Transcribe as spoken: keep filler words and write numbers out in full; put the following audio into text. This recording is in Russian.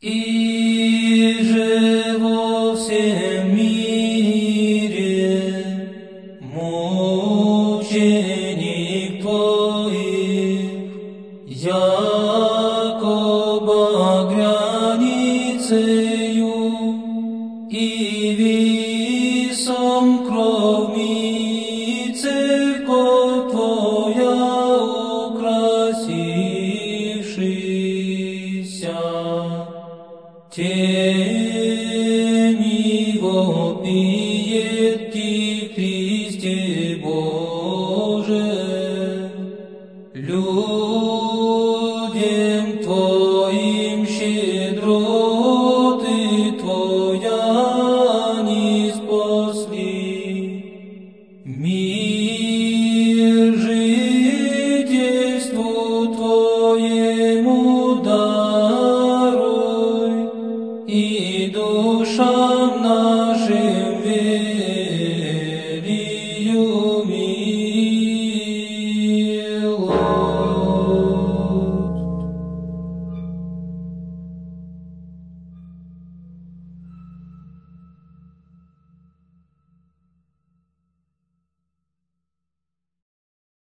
И же во всем мире мученик Твоих, яко багряницею и висом кровми церковь Твоя украсившийся. Тени вопиет Ти, Христе Боже, людям Твоим щедроты Твоя ниспосли. Мир жительству Твоему даруй, и душам нашим